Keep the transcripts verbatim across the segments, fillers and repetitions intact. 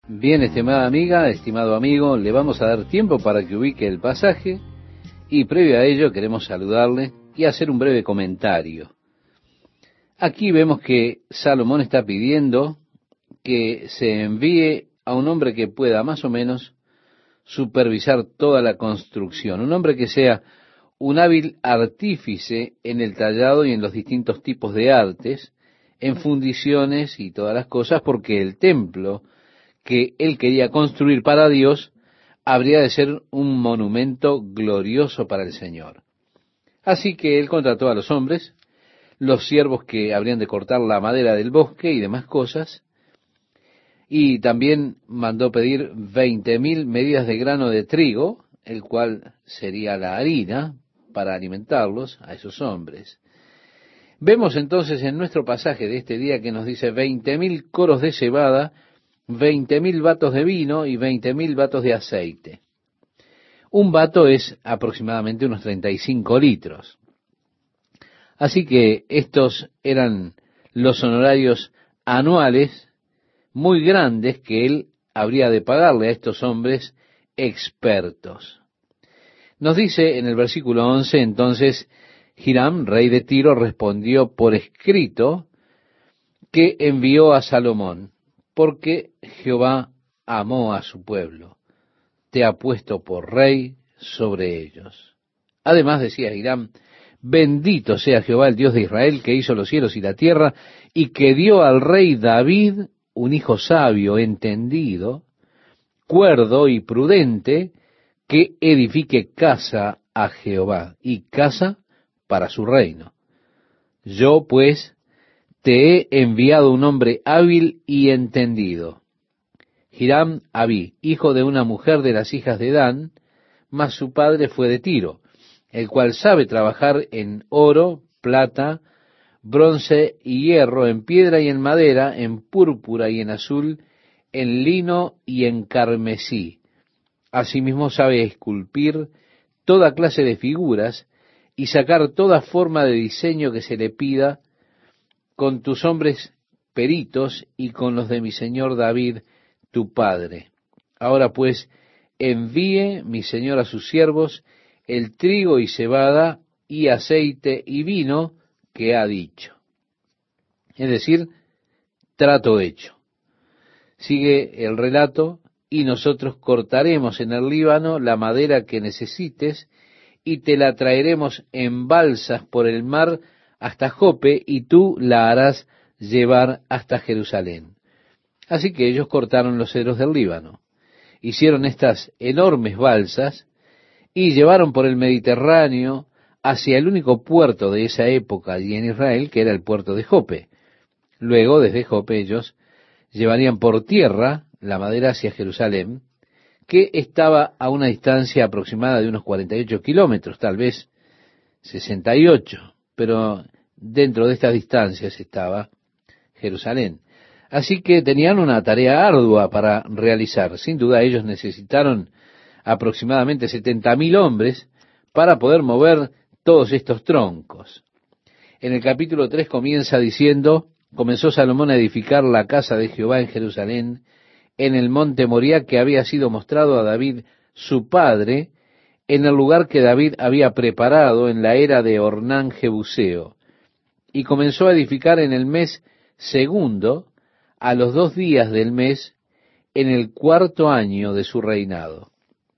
Bien, estimada amiga, estimado amigo, le vamos a dar tiempo para que ubique el pasaje y previo a ello queremos saludarle y hacer un breve comentario. Aquí vemos que Salomón está pidiendo que se envíe a un hombre que pueda más o menos supervisar toda la construcción, un hombre que sea un hábil artífice en el tallado y en los distintos tipos de artes, en fundiciones y todas las cosas, porque el templo que él quería construir para Dios habría de ser un monumento glorioso para el Señor. Así que él contrató a los hombres, los siervos que habrían de cortar la madera del bosque y demás cosas, y también mandó pedir veinte mil medidas de grano de trigo, el cual sería la harina para alimentarlos a esos hombres. Vemos entonces en nuestro pasaje de este día que nos dice veinte mil coros de cebada, veinte mil batos de vino y veinte mil batos de aceite. Un bato es aproximadamente unos treinta y cinco litros. Así que estos eran los honorarios anuales muy grandes que él habría de pagarle a estos hombres expertos. Nos dice en el versículo once, entonces, Hiram, rey de Tiro, respondió por escrito que envió a Salomón, porque Jehová amó a su pueblo, te ha puesto por rey sobre ellos. Además decía Hiram, bendito sea Jehová el Dios de Israel, que hizo los cielos y la tierra, y que dio al rey David un hijo sabio, entendido, cuerdo y prudente, que edifique casa a Jehová, y casa para su reino. Yo, pues, te he enviado un hombre hábil y entendido. Hiram Abí, hijo de una mujer de las hijas de Dan, mas su padre fue de Tiro, el cual sabe trabajar en oro, plata, bronce y hierro, en piedra y en madera, en púrpura y en azul, en lino y en carmesí. Asimismo sabe esculpir toda clase de figuras y sacar toda forma de diseño que se le pida, con tus hombres peritos y con los de mi señor David, tu padre. Ahora pues, envíe mi señor a sus siervos el trigo y cebada y aceite y vino que ha dicho. Es decir, trato hecho. Sigue el relato, y nosotros cortaremos en el Líbano la madera que necesites y te la traeremos en balsas por el mar hasta Jope, y tú la harás llevar hasta Jerusalén. Así que ellos cortaron los cedros del Líbano, hicieron estas enormes balsas y llevaron por el Mediterráneo hacia el único puerto de esa época allí en Israel, que era el puerto de Jope. Luego, desde Jope, ellos llevarían por tierra la madera hacia Jerusalén, que estaba a una distancia aproximada de unos cuarenta y ocho kilómetros, tal vez sesenta y ocho, pero dentro de estas distancias estaba Jerusalén. Así que tenían una tarea ardua para realizar. Sin duda ellos necesitaron aproximadamente setenta mil hombres para poder mover todos estos troncos. En el capítulo tres comienza diciendo, comenzó Salomón a edificar la casa de Jehová en Jerusalén, en el monte Moriah, que había sido mostrado a David su padre, en el lugar que David había preparado en la era de Ornán Jebuseo, y comenzó a edificar en el mes segundo, a los dos días del mes, en el cuarto año de su reinado.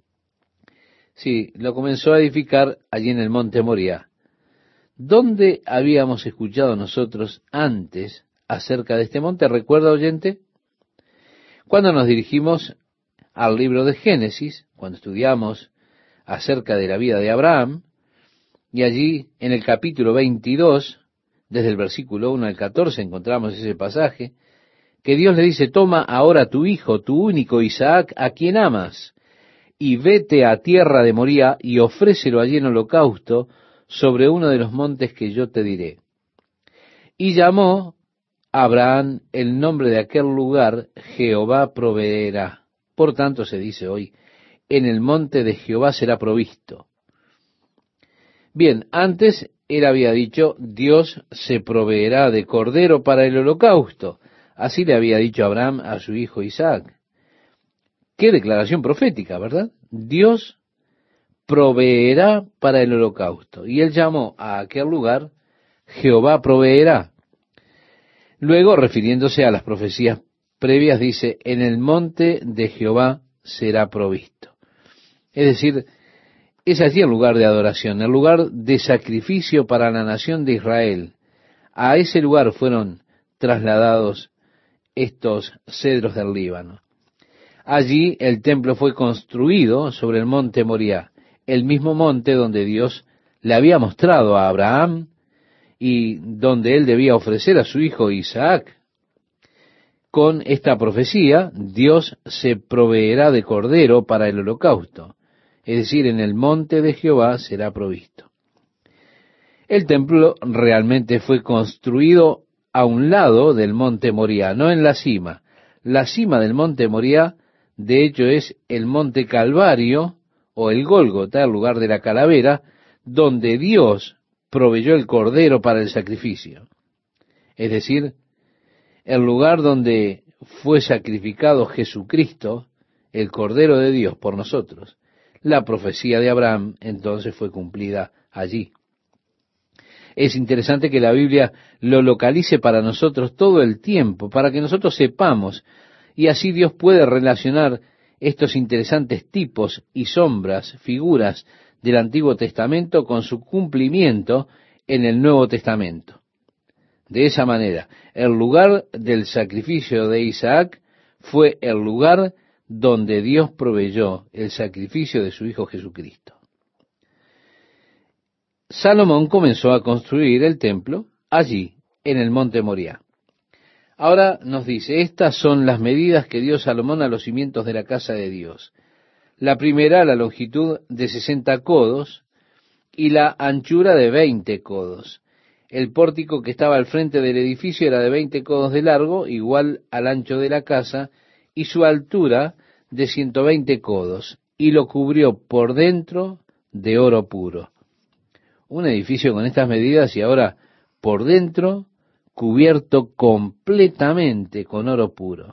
Sí, lo comenzó a edificar allí en el monte Moriah. ¿Dónde habíamos escuchado nosotros antes acerca de este monte? ¿Recuerda, oyente? Cuando nos dirigimos al libro de Génesis, cuando estudiamos acerca de la vida de Abraham, y allí en el capítulo veintidós, desde el versículo uno al catorce, encontramos ese pasaje, que Dios le dice, toma ahora tu hijo, tu único Isaac, a quien amas, y vete a tierra de Moría y ofrécelo allí en holocausto sobre uno de los montes que yo te diré. Y llamó Abraham el nombre de aquel lugar, Jehová proveerá. Por tanto se dice hoy, en el monte de Jehová será provisto. Bien, antes él había dicho, Dios se proveerá de cordero para el holocausto. Así le había dicho Abraham a su hijo Isaac. Qué declaración profética, ¿verdad? Dios proveerá para el holocausto. Y él llamó a aquel lugar Jehová proveerá. Luego, refiriéndose a las profecías previas, dice, en el monte de Jehová será provisto. Es decir, es allí el lugar de adoración, el lugar de sacrificio para la nación de Israel. A ese lugar fueron trasladados estos cedros del Líbano. Allí el templo fue construido sobre el monte Moriah, el mismo monte donde Dios le había mostrado a Abraham y donde él debía ofrecer a su hijo Isaac. Con esta profecía, Dios se proveerá de cordero para el holocausto, es decir, en el monte de Jehová será provisto. El templo realmente fue construido a un lado del monte Moriah, no en la cima. La cima del monte Moriah, de hecho, es el monte Calvario, o el Gólgota, el lugar de la calavera, donde Dios proveyó el cordero para el sacrificio. Es decir, el lugar donde fue sacrificado Jesucristo, el Cordero de Dios, por nosotros. La profecía de Abraham entonces fue cumplida allí. Es interesante que la Biblia lo localice para nosotros todo el tiempo, para que nosotros sepamos, y así Dios puede relacionar estos interesantes tipos y sombras, figuras del Antiguo Testamento con su cumplimiento en el Nuevo Testamento. De esa manera, el lugar del sacrificio de Isaac fue el lugar donde Dios proveyó el sacrificio de su Hijo Jesucristo. Salomón comenzó a construir el templo allí, en el monte Moriah. Ahora nos dice, estas son las medidas que dio Salomón a los cimientos de la casa de Dios. La primera, la longitud de sesenta codos y la anchura de veinte codos. El pórtico que estaba al frente del edificio era de veinte codos de largo, igual al ancho de la casa, y su altura de ciento veinte codos, y lo cubrió por dentro de oro puro. Un edificio con estas medidas y ahora por dentro cubierto completamente con oro puro.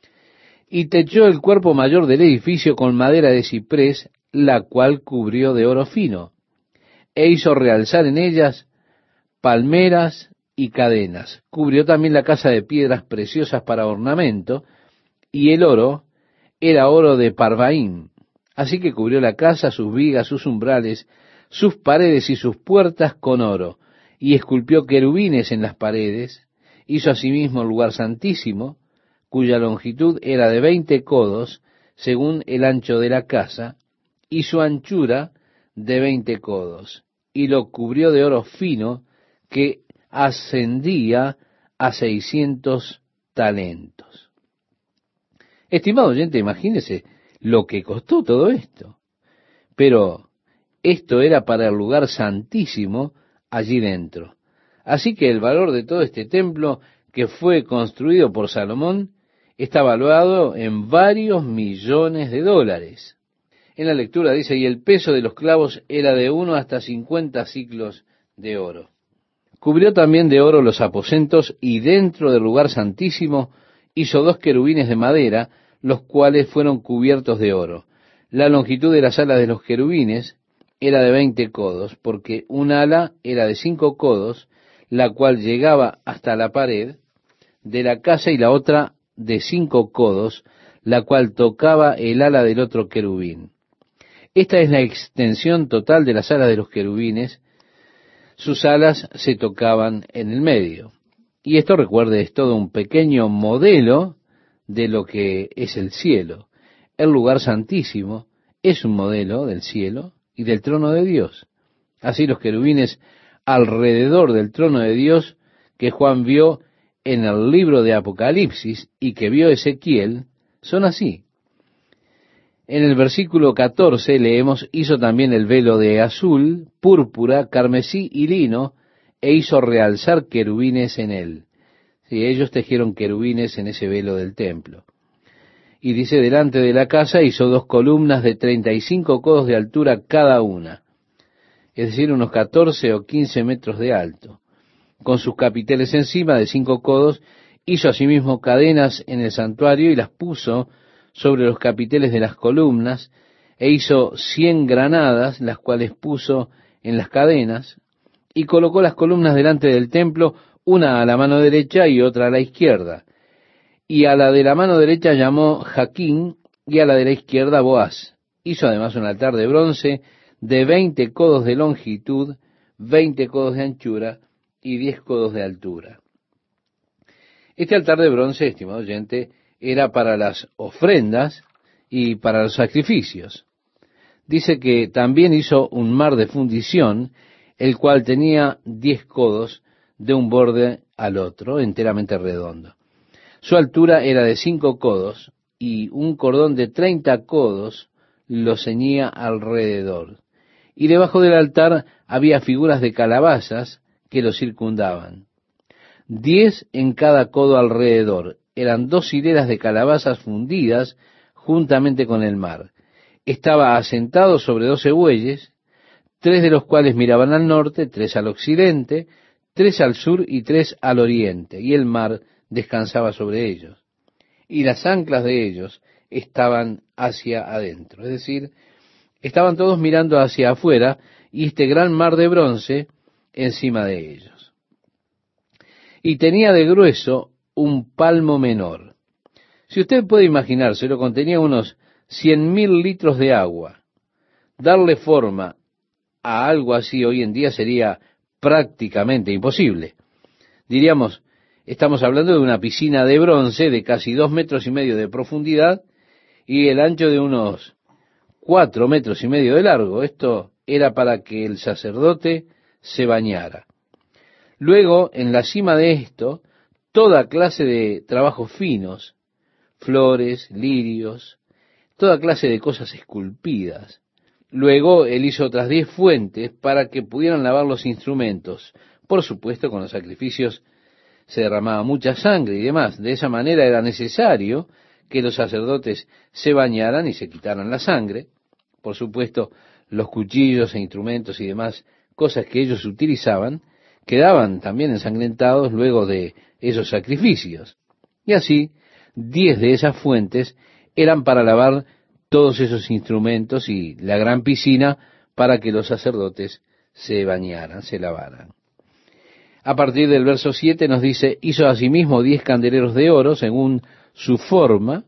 Y techó el cuerpo mayor del edificio con madera de ciprés, la cual cubrió de oro fino, e hizo realzar en ellas palmeras y cadenas. Cubrió también la casa de piedras preciosas para ornamento, y el oro era oro de Parvaim. Así que cubrió la casa, sus vigas, sus umbrales, sus paredes y sus puertas con oro, y esculpió querubines en las paredes. Hizo asimismo el lugar santísimo, cuya longitud era de veinte codos, según el ancho de la casa, y su anchura de veinte codos, y lo cubrió de oro fino, que ascendía a seiscientos talentos. Estimado oyente, imagínese lo que costó todo esto. Pero esto era para el lugar santísimo allí dentro. Así que el valor de todo este templo que fue construido por Salomón está valuado en varios millones de dólares. En la lectura dice, y el peso de los clavos era de uno hasta cincuenta siclos de oro. Cubrió también de oro los aposentos, y dentro del lugar santísimo hizo dos querubines de madera, los cuales fueron cubiertos de oro. La longitud de las alas de los querubines era de veinte codos, porque un ala era de cinco codos, la cual llegaba hasta la pared de la casa, y la otra de cinco codos, la cual tocaba el ala del otro querubín. Esta es la extensión total de las alas de los querubines. Sus alas se tocaban en el medio. Y esto, recuerde, es todo un pequeño modelo de lo que es el cielo. El lugar santísimo es un modelo del cielo y del trono de Dios. Así los querubines alrededor del trono de Dios que Juan vio en el libro de Apocalipsis y que vio Ezequiel, son así. En el versículo catorce leemos, hizo también el velo de azul, púrpura, carmesí y lino, e hizo realzar querubines en él. Sí, ellos tejieron querubines en ese velo del templo. Y dice, delante de la casa hizo dos columnas de treinta y cinco codos de altura cada una, es decir, unos catorce o quince metros de alto. Con sus capiteles encima de cinco codos, hizo asimismo cadenas en el santuario y las puso sobre los capiteles de las columnas, e hizo cien granadas, las cuales puso en las cadenas, y colocó las columnas delante del templo, una a la mano derecha y otra a la izquierda. Y a la de la mano derecha llamó Jaquín, y a la de la izquierda Boaz. Hizo además un altar de bronce de veinte codos de longitud, veinte codos de anchura y diez codos de altura. Este altar de bronce, estimado oyente, era para las ofrendas y para los sacrificios. Dice que también hizo un mar de fundición, el cual tenía diez codos de un borde al otro, enteramente redondo. Su altura era de cinco codos, y un cordón de treinta codos lo ceñía alrededor. Y debajo del altar había figuras de calabazas que lo circundaban. Diez en cada codo alrededor. Eran dos hileras de calabazas fundidas juntamente con el mar. Estaba asentado sobre doce bueyes, tres de los cuales miraban al norte, tres al occidente, tres al sur y tres al oriente, y el mar descansaba sobre ellos. Y las anclas de ellos estaban hacia adentro, es decir, estaban todos mirando hacia afuera, y este gran mar de bronce encima de ellos. Y tenía de grueso un palmo menor. Si usted puede imaginárselo, contenía unos cien mil litros de agua. Darle forma a algo así hoy en día sería prácticamente imposible. Diríamos, estamos hablando de una piscina de bronce de casi dos metros y medio de profundidad y el ancho de unos cuatro metros y medio de largo. Esto era para que el sacerdote se bañara. Luego, en la cima de esto, toda clase de trabajos finos, flores, lirios, toda clase de cosas esculpidas. Luego él hizo otras diez fuentes para que pudieran lavar los instrumentos. Por supuesto, con los sacrificios se derramaba mucha sangre y demás. De esa manera era necesario que los sacerdotes se bañaran y se quitaran la sangre. Por supuesto, los cuchillos e instrumentos y demás cosas que ellos utilizaban quedaban también ensangrentados luego de esos sacrificios. Y así, diez de esas fuentes eran para lavar todos esos instrumentos y la gran piscina para que los sacerdotes se bañaran, se lavaran. A partir del verso siete nos dice, hizo asimismo diez candeleros de oro según su forma,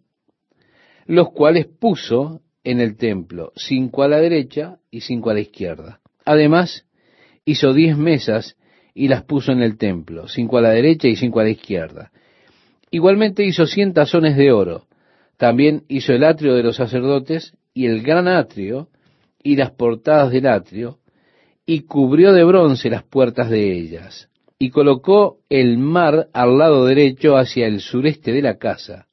los cuales puso en el templo, cinco a la derecha y cinco a la izquierda. Además, hizo diez mesas y las puso en el templo, cinco a la derecha y cinco a la izquierda. Igualmente hizo cien tazones de oro. También hizo el atrio de los sacerdotes y el gran atrio y las portadas del atrio, y cubrió de bronce las puertas de ellas, y colocó el mar al lado derecho hacia el sureste de la casa.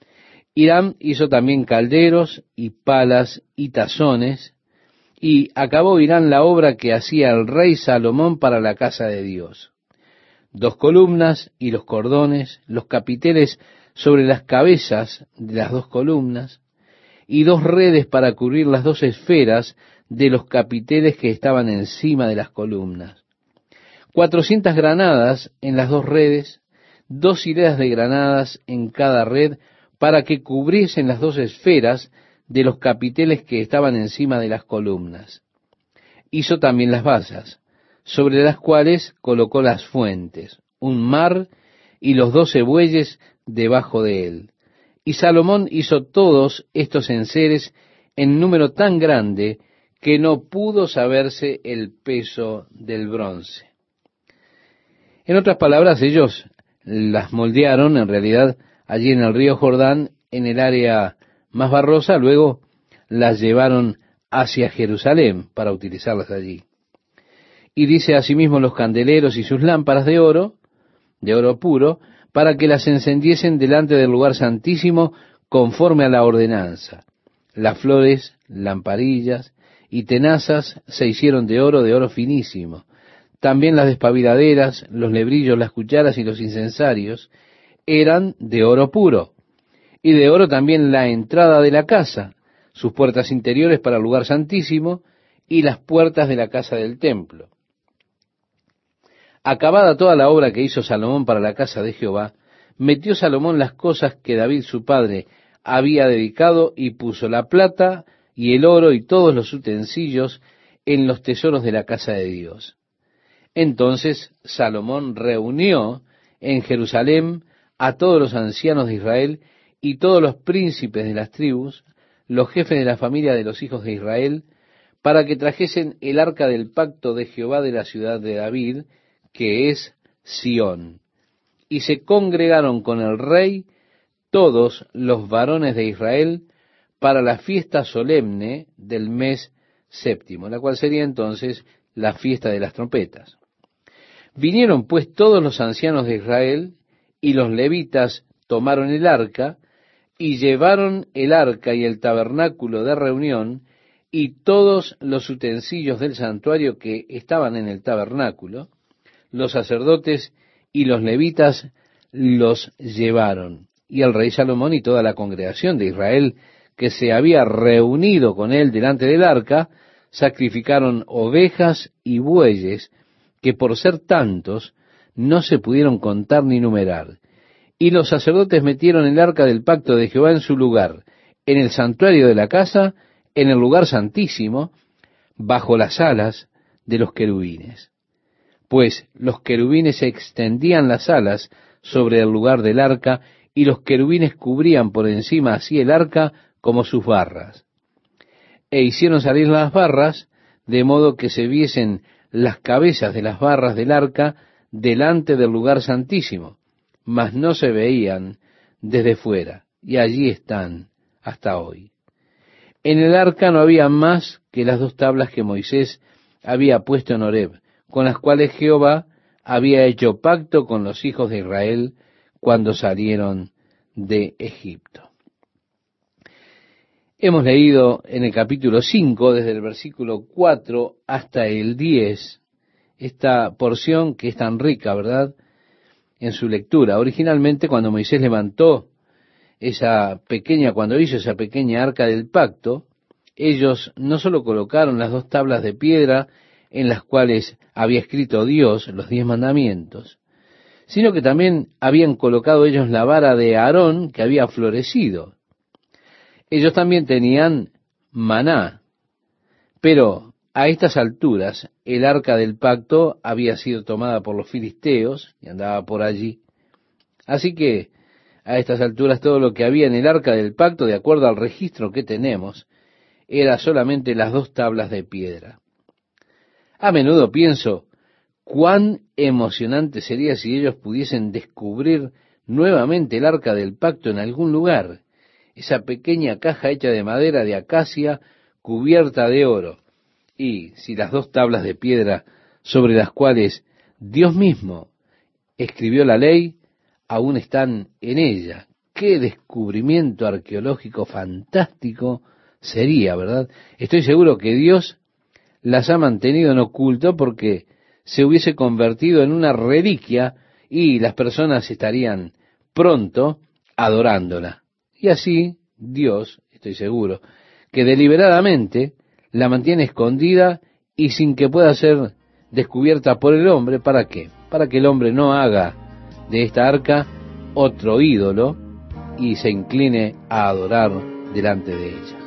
Hiram hizo también calderos y palas y tazones, y acabó Hiram la obra que hacía el rey Salomón para la casa de Dios. Dos columnas y los cordones, los capiteles sobre las cabezas de las dos columnas, y dos redes para cubrir las dos esferas de los capiteles que estaban encima de las columnas. Cuatrocientas granadas en las dos redes, dos hileras de granadas en cada red, para que cubriesen las dos esferas de los capiteles que estaban encima de las columnas. Hizo también las basas, sobre las cuales colocó las fuentes, un mar y los doce bueyes debajo de él. Y Salomón hizo todos estos enseres en número tan grande que no pudo saberse el peso del bronce. En otras palabras, ellos las moldearon en realidad allí en el río Jordán, en el área más barrosa, luego las llevaron hacia Jerusalén para utilizarlas allí. Y dice asimismo los candeleros y sus lámparas de oro, de oro puro, para que las encendiesen delante del lugar santísimo conforme a la ordenanza. Las flores, lamparillas y tenazas se hicieron de oro, de oro finísimo. También las despabiladeras, los lebrillos, las cucharas y los incensarios eran de oro puro. Y de oro también la entrada de la casa, sus puertas interiores para el lugar santísimo y las puertas de la casa del templo. Acabada toda la obra que hizo Salomón para la casa de Jehová, metió Salomón las cosas que David su padre había dedicado y puso la plata y el oro y todos los utensilios en los tesoros de la casa de Dios. Entonces Salomón reunió en Jerusalén a todos los ancianos de Israel y todos los príncipes de las tribus, los jefes de la familia de los hijos de Israel, para que trajesen el arca del pacto de Jehová de la ciudad de David, que es Sión. Y se congregaron con el rey todos los varones de Israel para la fiesta solemne del mes séptimo, la cual sería entonces la fiesta de las trompetas. Vinieron pues todos los ancianos de Israel, y los levitas tomaron el arca, y llevaron el arca y el tabernáculo de reunión, y todos los utensilios del santuario que estaban en el tabernáculo, los sacerdotes y los levitas los llevaron. Y el rey Salomón y toda la congregación de Israel que se había reunido con él delante del arca, sacrificaron ovejas y bueyes, que por ser tantos no se pudieron contar ni numerar. Y los sacerdotes metieron el arca del pacto de Jehová en su lugar, en el santuario de la casa, en el lugar santísimo, bajo las alas de los querubines. Pues los querubines extendían las alas sobre el lugar del arca, y los querubines cubrían por encima así el arca como sus barras. E hicieron salir las barras, de modo que se viesen las cabezas de las barras del arca delante del lugar santísimo, mas no se veían desde fuera, y allí están hasta hoy. En el arca no había más que las dos tablas que Moisés había puesto en Horeb, con las cuales Jehová había hecho pacto con los hijos de Israel cuando salieron de Egipto. Hemos leído en el capítulo cinco, desde el versículo cuatro hasta el diez, esta porción que es tan rica, ¿verdad?, en su lectura. Originalmente, cuando Moisés levantó esa pequeña, cuando hizo esa pequeña arca del pacto, ellos no solo colocaron las dos tablas de piedra en las cuales había escrito Dios los diez mandamientos, sino que también habían colocado ellos la vara de Aarón que había florecido. Ellos también tenían maná, pero a estas alturas el arca del pacto había sido tomada por los filisteos y andaba por allí. Así que a estas alturas todo lo que había en el arca del pacto, de acuerdo al registro que tenemos, era solamente las dos tablas de piedra. A menudo pienso, cuán emocionante sería si ellos pudiesen descubrir nuevamente el arca del pacto en algún lugar, esa pequeña caja hecha de madera de acacia cubierta de oro, y si las dos tablas de piedra sobre las cuales Dios mismo escribió la ley aún están en ella. Qué descubrimiento arqueológico fantástico sería, ¿verdad? Estoy seguro que Dios las ha mantenido en oculto porque se hubiese convertido en una reliquia y las personas estarían pronto adorándola. Y así Dios, estoy seguro, que deliberadamente la mantiene escondida y sin que pueda ser descubierta por el hombre. ¿Para qué? Para que el hombre no haga de esta arca otro ídolo y se incline a adorar delante de ella.